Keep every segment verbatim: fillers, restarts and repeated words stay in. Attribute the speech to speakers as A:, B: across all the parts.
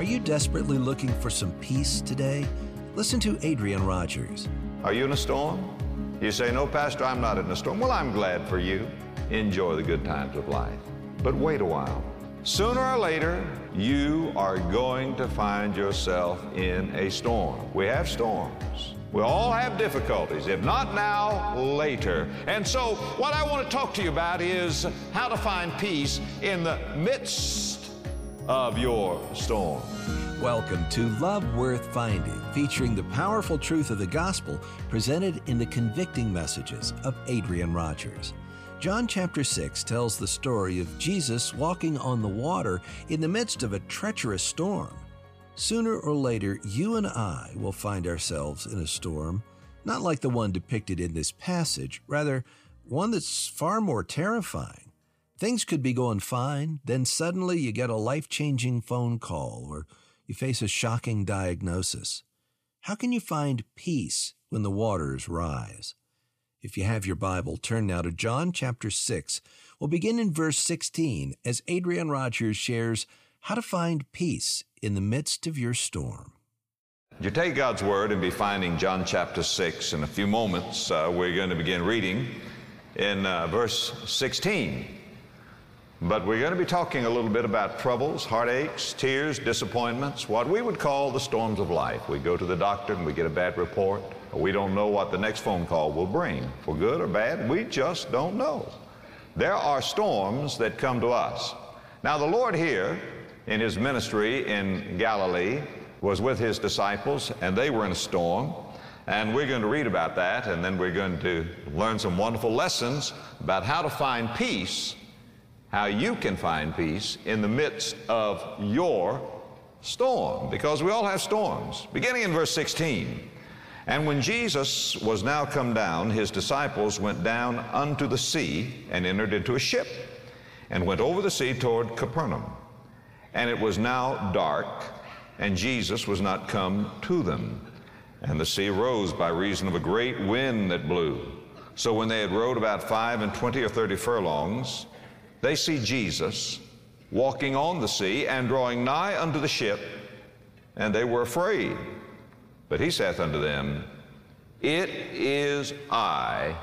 A: Are you desperately looking for some peace today? Listen to Adrian Rogers.
B: Are you in a storm? You say, no, Pastor, I'm not in a storm. Well, I'm glad for you. Enjoy the good times of life. But wait a while. Sooner or later, you are going to find yourself in a storm. We have storms. We all have difficulties. If not now, later. And so what I want to talk to you about is how to find peace in the midst of your storm.
A: Welcome to Love Worth Finding, featuring the powerful truth of the gospel presented in the convicting messages of Adrian Rogers. John chapter six tells the story of Jesus walking on the water in the midst of a treacherous storm. Sooner or later, you and I will find ourselves in a storm, not like the one depicted in this passage, rather one that's far more terrifying. Things could be going fine, then suddenly you get a life-changing phone call or you face a shocking diagnosis. How can you find peace when the waters rise? If you have your Bible, turn now to John chapter six. We'll begin in verse sixteen as Adrian Rogers shares how to find peace in the midst of your storm.
B: You take God's Word and be finding John chapter six. In a few moments, uh, we're going to begin reading in uh, verse sixteen. But we're going to be talking a little bit about troubles, heartaches, tears, disappointments, what we would call the storms of life. We go to the doctor and we get a bad report. We don't know what the next phone call will bring, for good or bad. We just don't know. There are storms that come to us. Now, the Lord here in his ministry in Galilee was with his disciples, and they were in a storm. And we're going to read about that, and then we're going to learn some wonderful lessons about how to find peace, how you can find peace in the midst of your storm, because we all have storms. Beginning in verse sixteen. And when Jesus was now come down, his disciples went down unto the sea and entered into a ship and went over the sea toward Capernaum. And it was now dark, and Jesus was not come to them. And the sea rose by reason of a great wind that blew. So when they had rowed about five and twenty or thirty furlongs, they see Jesus walking on the sea and drawing nigh unto the ship, and they were afraid. But he saith unto them, It is I,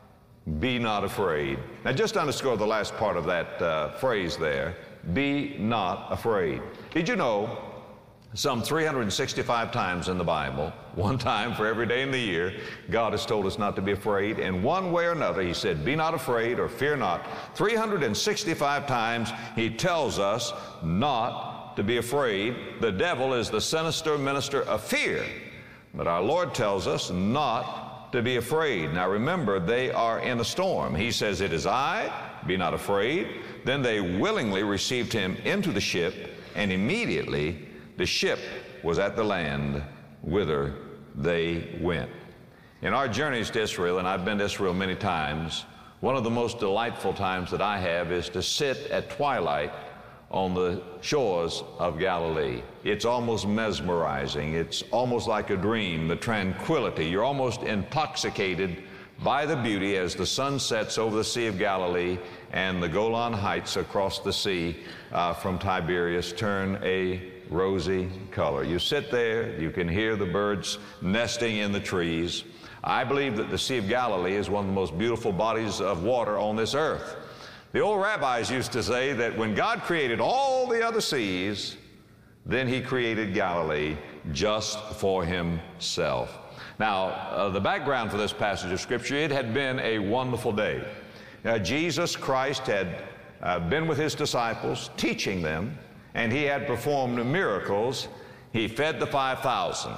B: be not afraid. Now just underscore the last part of that uh, phrase there, be not afraid. Did you know some three hundred sixty-five times in the Bible, one time for every day in the year, God has told us not to be afraid. In one way or another, he said, be not afraid or fear not. three hundred sixty-five times he tells us not to be afraid. The devil is the sinister minister of fear. But our Lord tells us not to be afraid. Now remember, they are in a storm. He says, it is I, be not afraid. Then they willingly received him into the ship, and immediately the ship was at the land whither they went. In our journeys to Israel, and I've been to Israel many times, one of the most delightful times that I have is to sit at twilight on the shores of Galilee. It's almost mesmerizing. It's almost like a dream, the tranquility. You're almost intoxicated by the beauty as the sun sets over the Sea of Galilee and the Golan Heights across the sea uh, from Tiberias turn a rosy color. You sit there, you can hear the birds nesting in the trees. I believe that the Sea of Galilee is one of the most beautiful bodies of water on this earth. The old rabbis used to say that when God created all the other seas, then he created Galilee just for himself. Now, uh, the background for this passage of Scripture, it had been a wonderful day. Now, Jesus Christ had uh, been with his disciples, teaching them, and he had performed miracles. He fed the five thousand.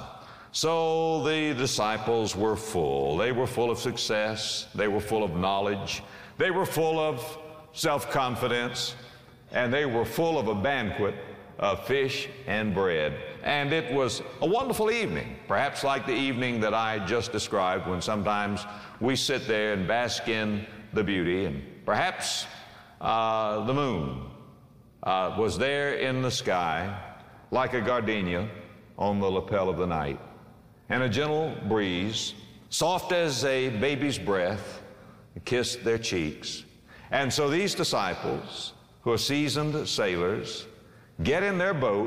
B: So the disciples were full. They were full of success. They were full of knowledge. They were full of self-confidence, and they were full of a banquet of fish and bread. And it was a wonderful evening, perhaps like the evening that I just described, when sometimes we sit there and bask in the beauty, and perhaps uh, the moon uh, was there in the sky like a gardenia on the lapel of the night, and a gentle breeze, soft as a baby's breath, kissed their cheeks. And so these disciples, who are seasoned sailors, get in their boat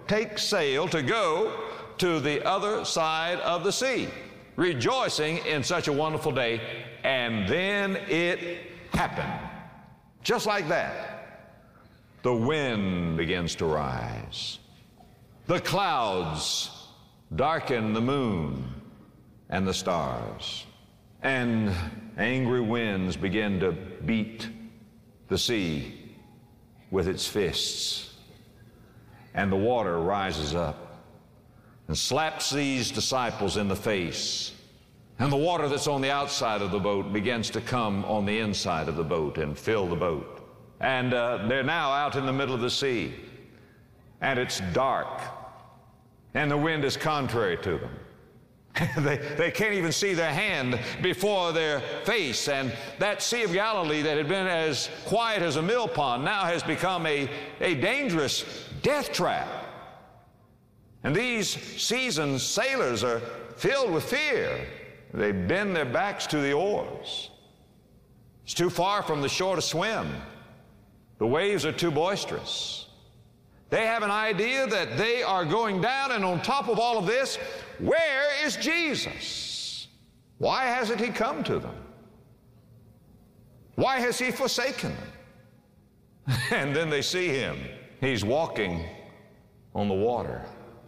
B: take sail to go to the other side of the sea, rejoicing in such a wonderful day. And then it happened. Just like that. The wind begins to rise. The clouds darken the moon and the stars. And angry winds begin to beat the sea with its fists. And the water rises up and slaps these disciples in the face. And the water that's on the outside of the boat begins to come on the inside of the boat and fill the boat. And uh, they're now out in the middle of the sea. And it's dark. And the wind is contrary to them. they, they can't even see their hand before their face. And that Sea of Galilee that had been as quiet as a mill pond now has become a, a dangerous death trap. And these seasoned sailors are filled with fear. They bend their backs to the oars. It's too far from the shore to swim. The waves are too boisterous. They have an idea that they are going down, and on top of all of this, where is Jesus? Why hasn't he come to them? Why has he forsaken them? And then they see him. He's walking on the water.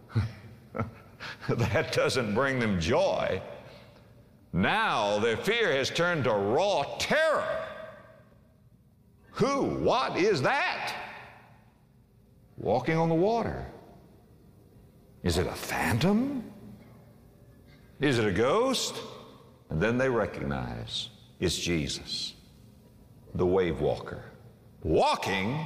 B: That doesn't bring them joy. Now their fear has turned to raw terror. Who? What is that? Walking on the water. Is it a phantom? Is it a ghost? And then they recognize it's Jesus, the wave walker, walking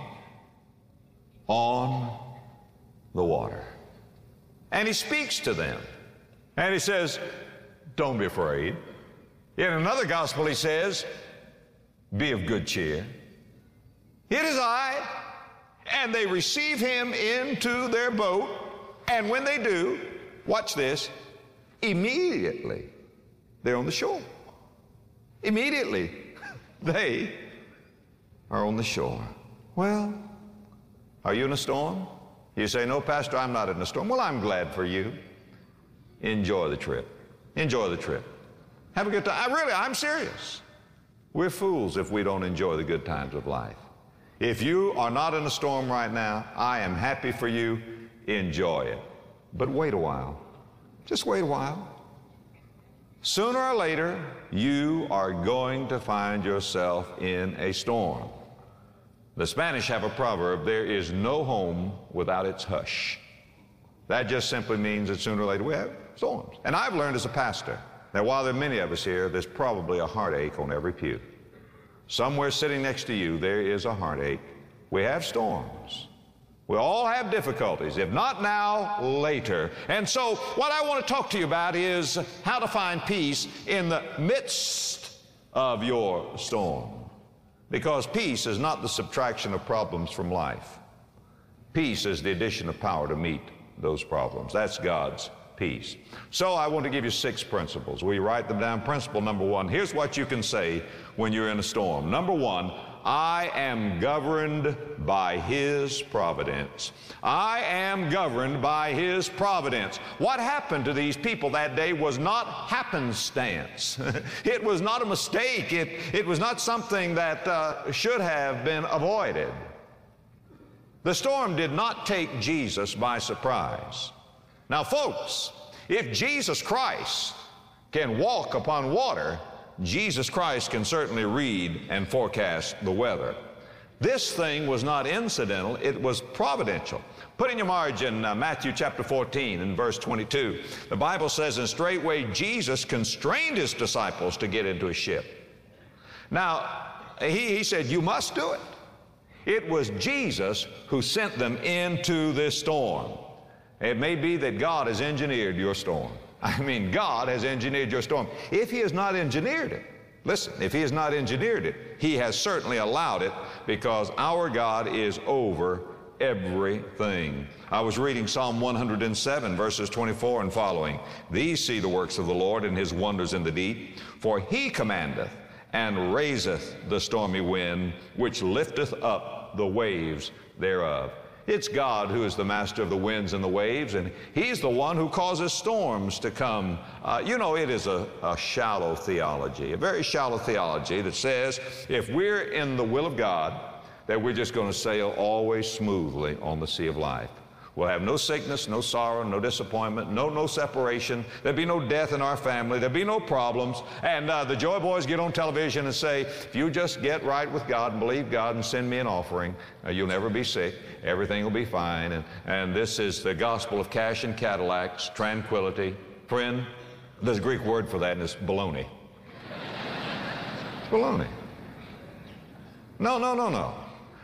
B: on the water. And he speaks to them. And he says, don't be afraid. In another gospel he says, be of good cheer. It is I. And they receive him into their boat. And when they do, watch this, immediately they're on the shore. Immediately they are on the shore. Well, are you in a storm? You say, no, Pastor, I'm not in a storm. Well, I'm glad for you. Enjoy the trip. Enjoy the trip. Have a good time. I really, I'm serious. We're fools if we don't enjoy the good times of life. If you are not in a storm right now, I am happy for you. Enjoy it. But wait a while. Just wait a while. Sooner or later, you are going to find yourself in a storm. The Spanish have a proverb, there is no home without its hush. That just simply means that sooner or later we have storms. And I've learned as a pastor that while there are many of us here, there's probably a heartache on every pew. Somewhere sitting next to you, there is a heartache. We have storms. We all have difficulties, if not now, later. And so what I want to talk to you about is how to find peace in the midst of your storm. Because peace is not the subtraction of problems from life. Peace is the addition of power to meet those problems. That's God's peace. So I want to give you six principles. Will you write them down? Principle number one, here's what you can say when you're in a storm. Number one, I am governed by his providence. I am governed by his providence. What happened to these people that day was not happenstance. It was not a mistake. It, it was not something that uh, should have been avoided. The storm did not take Jesus by surprise. Now, folks, if Jesus Christ can walk upon water, Jesus Christ can certainly read and forecast the weather. This thing was not incidental, it was providential. Put in your margin uh, Matthew chapter fourteen and verse twenty-two. The Bible says, and straightway Jesus constrained his disciples to get into a ship. Now, he, he said, you must do it. It was Jesus who sent them into this storm. It may be that God has engineered your storm. I mean, God has engineered your storm. If he has not engineered it, listen, if he has not engineered it, he has certainly allowed it, because our God is over everything. I was reading Psalm one hundred seven, verses twenty-four and following. These see the works of the Lord and his wonders in the deep. For he commandeth and raiseth the stormy wind, which lifteth up the waves thereof. It's God who is the master of the winds and the waves, and He's the one who causes storms to come. Uh, you know, it is a, a shallow theology, a very shallow theology that says if we're in the will of God, that we're just going to sail always smoothly on the sea of life. We'll have no sickness, no sorrow, no disappointment, no no separation. There'll be no death in our family. There'll be no problems. And uh, the Joy Boys get on television and say, if you just get right with God and believe God and send me an offering, uh, you'll never be sick. Everything will be fine. And, and this is the gospel of cash and Cadillacs, tranquility. Friend, there's a Greek word for that, and it's baloney. It's baloney. No, no, no, no.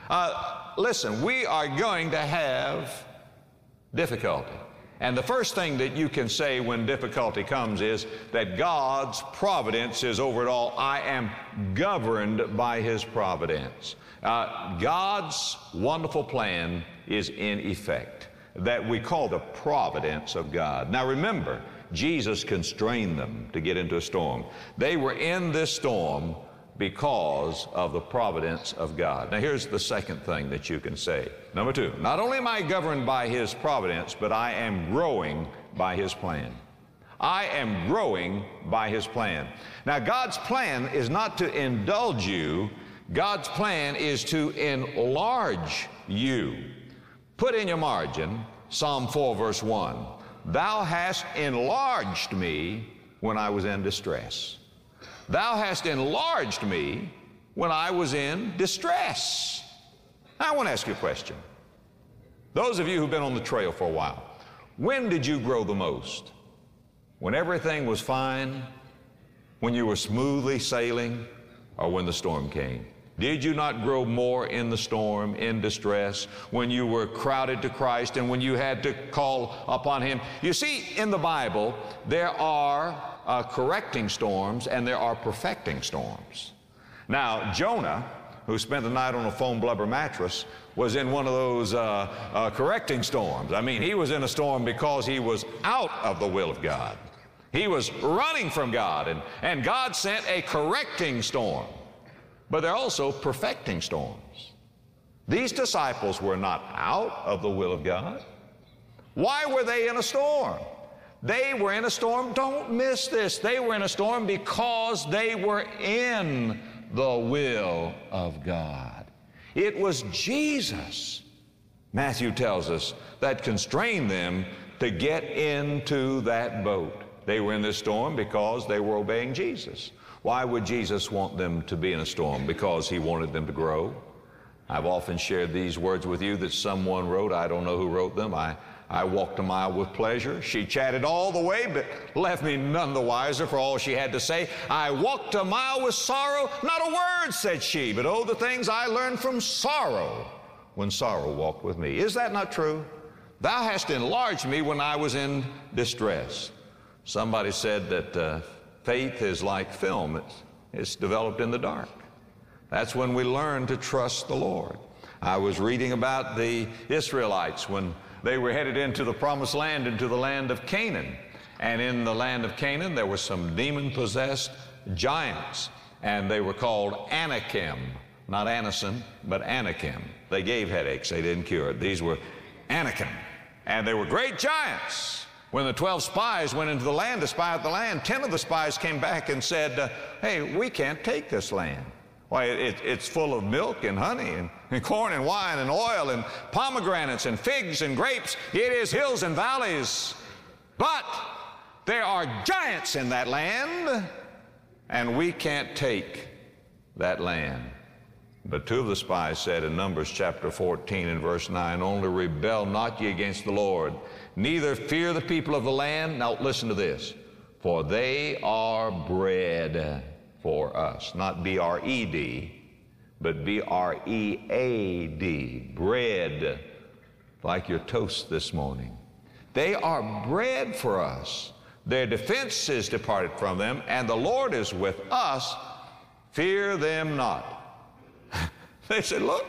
B: Uh, listen, we are going to have difficulty. And the first thing that you can say when difficulty comes is that God's providence is over it all. I am governed by His providence. Uh, God's wonderful plan is in effect, that we call the providence of God. Now remember, Jesus constrained them to get into a storm. They were in this storm because of the providence of God. Now here's the second thing that you can say. Number two, not only am I governed by His providence, but I am growing by His plan. I am growing by His plan. Now God's plan is not to indulge you. God's plan is to enlarge you. Put in your margin Psalm four verse one. Thou hast enlarged me when I was in distress. Thou hast enlarged me when I was in distress. Now, I want to ask you a question. Those of you who've been on the trail for a while, when did you grow the most? When everything was fine? When you were smoothly sailing? Or when the storm came? Did you not grow more in the storm, in distress, when you were crowded to Christ and when you had to call upon Him? You see, in the Bible, there are uh, correcting storms and there are perfecting storms. Now, Jonah, who spent the night on a foam blubber mattress, was in one of those uh, uh, correcting storms. I mean, he was in a storm because he was out of the will of God. He was running from God, and, and God sent a correcting storm. But they're also perfecting storms. These disciples were not out of the will of God. Why were they in a storm? They were in a storm, don't miss this, they were in a storm because they were in the will of God. It was Jesus, Matthew tells us, that constrained them to get into that boat. They were in this storm because they were obeying Jesus. Why would Jesus want them to be in a storm? Because He wanted them to grow. I've often shared these words with you that someone wrote. I don't know who wrote them. I, I walked a mile with pleasure. She chatted all the way, but left me none the wiser for all she had to say. I walked a mile with sorrow. Not a word said she, but oh, the things I learned from sorrow when sorrow walked with me. Is that not true? Thou hast enlarged me when I was in distress. Somebody said that uh, faith is like film. It's, it's developed in the dark. That's when we learn to trust the Lord. I was reading about the Israelites when they were headed into the promised land, into the land of Canaan. And in the land of Canaan, there were some demon-possessed giants, and they were called Anakim. Not Anacin, but Anakim. They gave headaches. They didn't cure it. These were Anakim. And they were great giants. When the twelve spies went into the land to spy out the land, ten of the spies came back and said, uh, hey, we can't take this land. Why, it, it's full of milk and honey and, and corn and wine and oil and pomegranates and figs and grapes. It is hills and valleys. But there are giants in that land, and we can't take that land. But two of the spies said in Numbers chapter fourteen and verse nine, only rebel not ye against the Lord, neither fear the people of the land. Now listen to this. For they are bread for us. Not B R E D, but B R E A D. Bread, like your toast this morning. They are bread for us. Their defense is departed from them, and the Lord is with us. Fear them not. They said, look,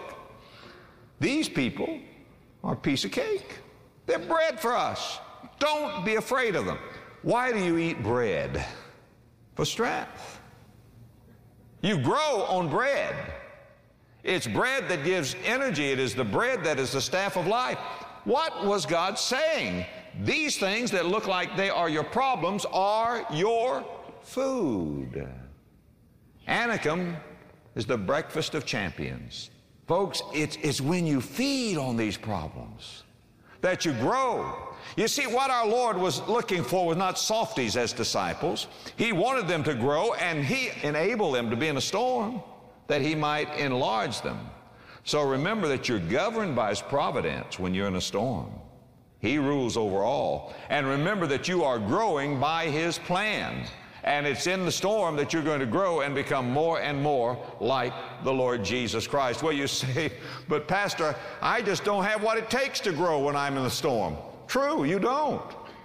B: these people are a piece of cake. They're bread for us. Don't be afraid of them. Why do you eat bread? For strength. You grow on bread. It's bread that gives energy. It is the bread that is the staff of life. What was God saying? These things that look like they are your problems are your food. Anakim is the breakfast of champions. Folks, it's, it's when you feed on these problems that you grow. You see, what our Lord was looking for was not softies as disciples. He wanted them to grow, and He enabled them to be in a storm that He might enlarge them. So remember that you're governed by His providence when you're in a storm. He rules over all. And remember that you are growing by His plan. And it's in the storm that you're going to grow and become more and more like the Lord Jesus Christ. Well, you say, but Pastor, I just don't have what it takes to grow when I'm in the storm. True, you don't.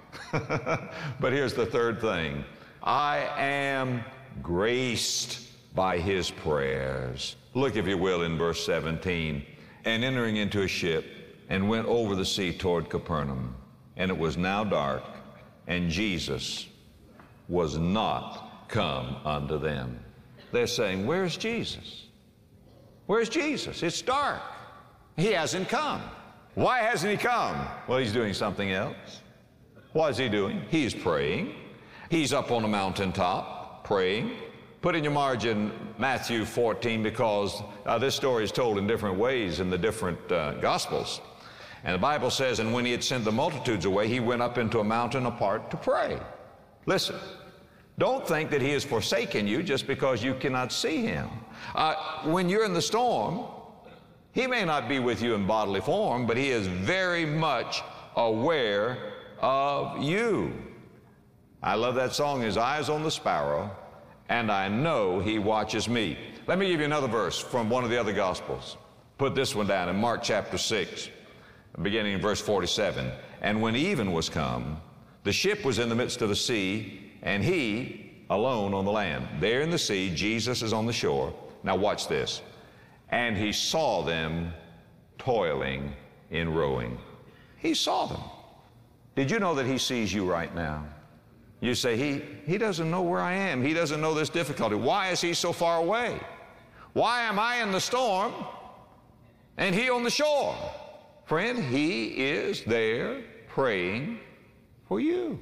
B: But here's the third thing. I am graced by His prayers. Look, if you will, in verse seventeen. And entering into a ship, and went over the sea toward Capernaum. And it was now dark, and Jesus was not come unto them. They're saying, where's Jesus? Where's Jesus? It's dark. He hasn't come. Why hasn't He come? Well, He's doing something else. What is He doing? He's praying. He's up on a mountaintop praying. Put in your margin Matthew fourteen, because uh, this story is told in different ways in the different uh, Gospels. And the Bible says, and when He had sent the multitudes away, He went up into a mountain apart to pray. Listen, don't think that He has forsaken you just because you cannot see Him. Uh, when you're in the storm, He may not be with you in bodily form, but He is very much aware of you. I love that song, His eyes on the sparrow, and I know He watches me. Let me give you another verse from one of the other Gospels. Put this one down in Mark chapter six, beginning in verse forty-seven. And when even was come, the ship was in the midst of the sea, and He alone on the land. There in the sea, Jesus is on the shore. Now watch this. And He saw them toiling in rowing. He saw them. Did you know that He sees you right now? You say, he, he doesn't know where I am. He doesn't know this difficulty. Why is He so far away? Why am I in the storm and He on the shore? Friend, He is there praying for you.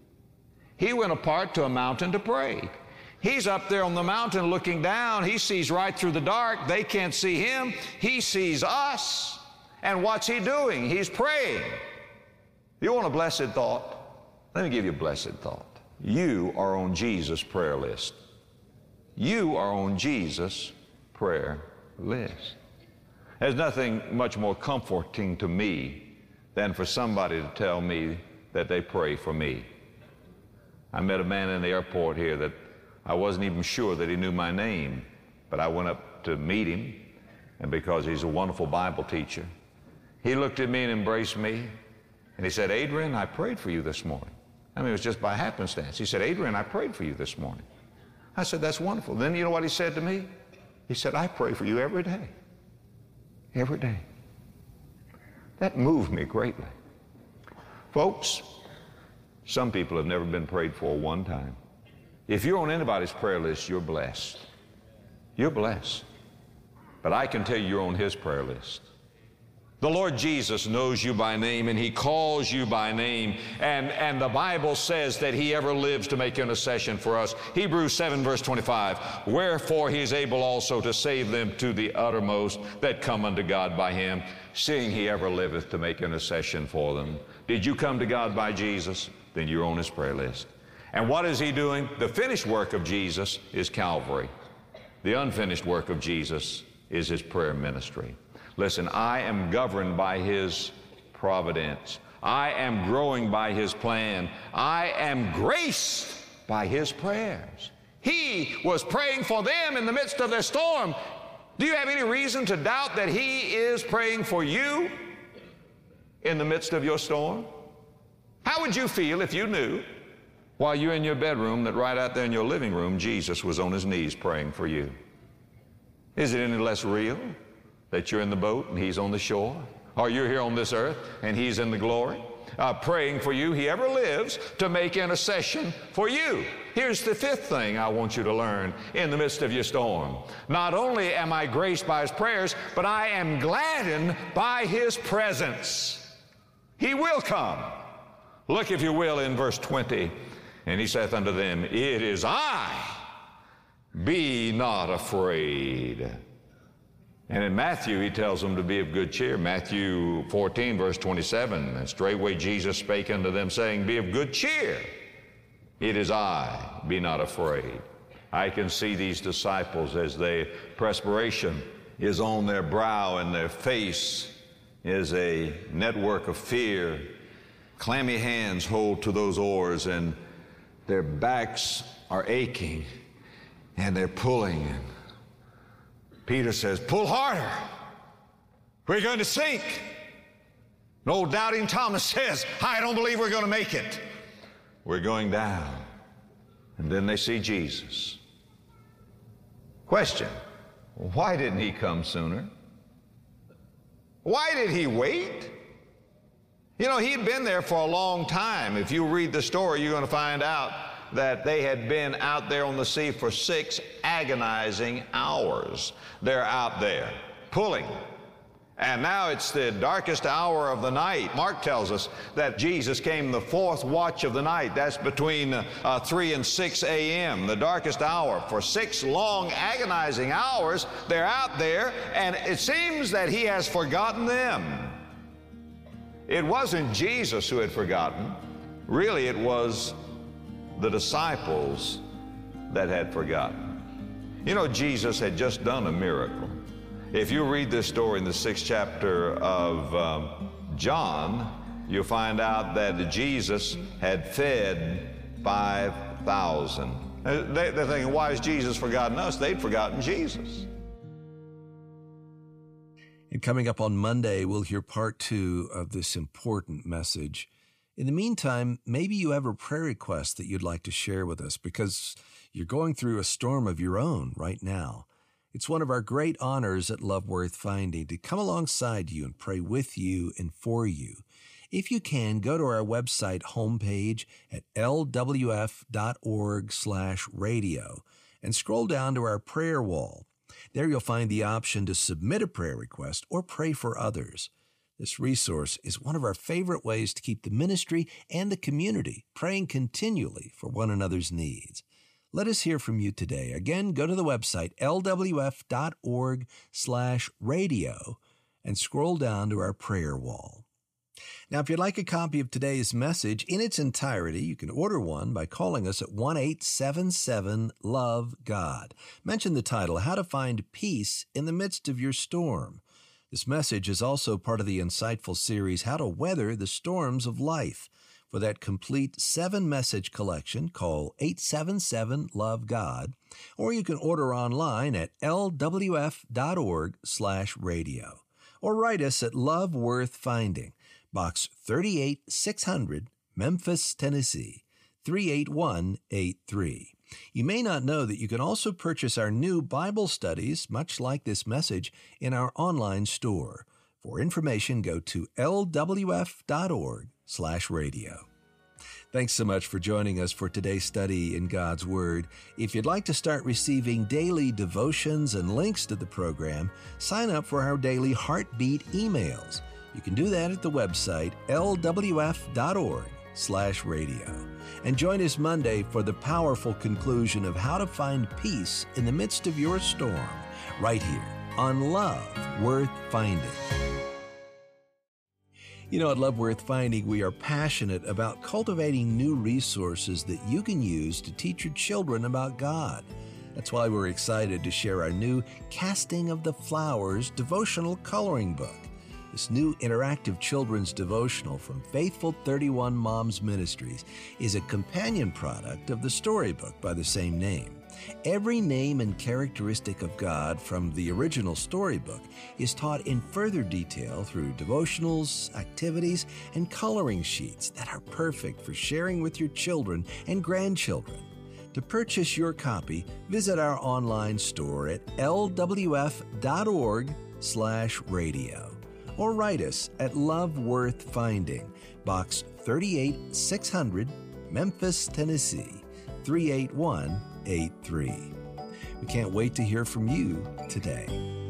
B: He went apart to a mountain to pray. He's up there on the mountain looking down. He sees right through the dark. They can't see Him. He sees us. And what's He doing? He's praying. You want a blessed thought? Let me give you a blessed thought. You are on Jesus' prayer list. You are on Jesus' prayer list. There's nothing much more comforting to me than for somebody to tell me that they pray for me. I met a man in the airport here that I wasn't even sure that he knew my name, but I went up to meet him, and because he's a wonderful Bible teacher, he looked at me and embraced me, and he said, Adrian, I prayed for you this morning. I mean, it was just by happenstance. He said, Adrian, I prayed for you this morning. I said, that's wonderful. Then you know what he said to me? He said, I pray for you every day. Every day. That moved me greatly. Folks, some people have never been prayed for one time. If you're on anybody's prayer list, you're blessed. You're blessed. But I can tell you you're on His prayer list. The Lord Jesus knows you by name, and He calls you by name, and, and the Bible says that He ever lives to make intercession for us. Hebrews seven verse twenty-five, wherefore He is able also to save them to the uttermost that come unto God by Him, seeing He ever liveth to make intercession for them. Did you come to God by Jesus? Then you're on His prayer list. And what is He doing? The finished work of Jesus is Calvary. The unfinished work of Jesus is His prayer ministry. Listen, I am governed by His providence. I am growing by His plan. I am graced by His prayers. He was praying for them in the midst of their storm. Do you have any reason to doubt that He is praying for you in the midst of your storm? How would you feel if you knew while you're in your bedroom that right out there in your living room, Jesus was on His knees praying for you? Is it any less real that you're in the boat and He's on the shore? Or you're here on this earth and He's in the glory, uh, praying for you? He ever lives to make intercession for you. Here's the fifth thing I want you to learn in the midst of your storm. Not only am I graced by his prayers, but I am gladdened by his presence. He will come. Look, if you will, in verse twenty. And he saith unto them, it is I. Be not afraid. And in Matthew, he tells them to be of good cheer. Matthew fourteen, verse twenty-seven. And straightway Jesus spake unto them, saying, be of good cheer. It is I. Be not afraid. I can see these disciples as they, perspiration is on their brow and their face is a network of fear. Clammy hands hold to those oars and their backs are aching and they're pulling. Peter says, pull harder. We're going to sink. And old doubting Thomas says, I don't believe we're going to make it. We're going down. And then they see Jesus. Question, why didn't he come sooner? Why did he wait? You know, he'd been there for a long time. If you read the story, you're going to find out that they had been out there on the sea for six agonizing hours. They're out there pulling. And now it's the darkest hour of the night. Mark tells us that Jesus came the fourth watch of the night. That's between uh, three and six a.m., the darkest hour. For six long, agonizing hours, they're out there, and it seems that he has forgotten them. It wasn't Jesus who had forgotten. Really, it was the disciples that had forgotten. You know, Jesus had just done a miracle. If you read this story in the sixth chapter of um, John, you'll find out that Jesus had fed five thousand. They, they're thinking, why has Jesus forgotten us? They'd forgotten Jesus.
A: And coming up on Monday, we'll hear part two of this important message. In the meantime, maybe you have a prayer request that you'd like to share with us because you're going through a storm of your own right now. It's one of our great honors at Love Worth Finding to come alongside you and pray with you and for you. If you can, go to our website homepage at l w f dot org slash radio and scroll down to our prayer wall. There you'll find the option to submit a prayer request or pray for others. This resource is one of our favorite ways to keep the ministry and the community praying continually for one another's needs. Let us hear from you today. Again, go to the website l w f dot org slash radio and scroll down to our prayer wall. Now, if you'd like a copy of today's message in its entirety, you can order one by calling us at one eight seven seven love God. Mention the title, How to Find Peace in the Midst of Your Storm. This message is also part of the insightful series, How to Weather the Storms of Life. For that complete seven-message collection, call eight seven seven love God, or you can order online at l w f dot org slash radio, or write us at Love Worth Finding, Box thirty-eight six hundred, Memphis, Tennessee, three eight one eight three. You may not know that you can also purchase our new Bible studies, much like this message, in our online store. For information, go to l w f dot org slash radio. Thanks so much for joining us for today's study in God's Word. If you'd like to start receiving daily devotions and links to the program, sign up for our daily Heartbeat emails. You can do that at the website l w f dot org slash radio. And join us Monday for the powerful conclusion of how to find peace in the midst of your storm, right here on Love Worth Finding. You know, at Love Worth Finding, we are passionate about cultivating new resources that you can use to teach your children about God. That's why we're excited to share our new Casting of the Flowers devotional coloring book. This new interactive children's devotional from Faithful thirty-one Moms Ministries is a companion product of the storybook by the same name. Every name and characteristic of God from the original storybook is taught in further detail through devotionals, activities, and coloring sheets that are perfect for sharing with your children and grandchildren. To purchase your copy, visit our online store at l w f dot org slash radio. Or write us at Love Worth Finding, Box thirty-eight six hundred, Memphis, Tennessee, three eight one, eight three. We can't wait to hear from you today.